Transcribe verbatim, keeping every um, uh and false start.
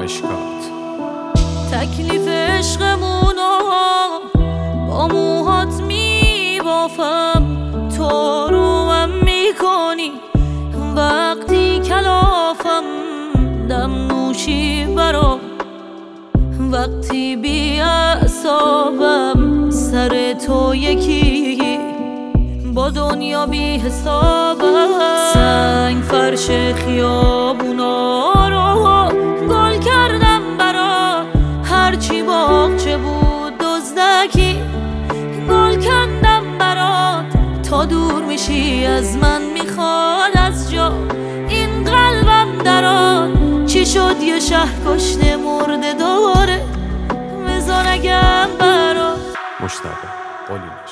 مشکات. تکلیف عشقمونو با موهات میبافم، تو رو من میکنی وقتی کلافم، دم نوشی برام وقتی بی اعصابم، سر تو یکی با دنیا بی حسابم. سنگ فرش خیابونا رو گل کردم برا، هرچی باغچه بود دزدکی گل کندم برات. تا دور میشی از من میخواد از جا این قلبم درات. چی شد یه شهر کشته مرده داره بذار نگم برات. مجتبی قلی.